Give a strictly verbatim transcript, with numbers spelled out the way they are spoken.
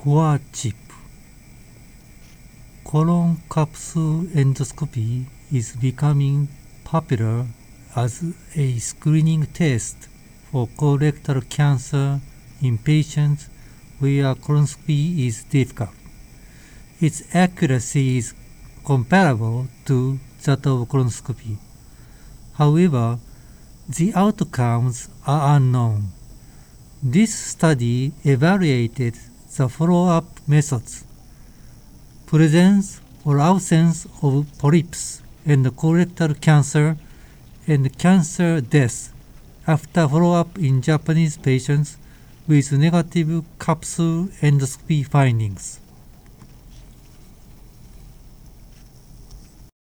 Core chip. Colon capsule endoscopy is becoming popular as a screening test for colorectal cancer in patients where colonoscopy is difficult. Its accuracy is comparable to that of colonoscopy. However, the outcomes are unknown. This study evaluated the follow-up methods, presence or absence of polyps and colorectal cancer, and cancer death after follow-up in Japanese patients with negative capsule endoscopy findings.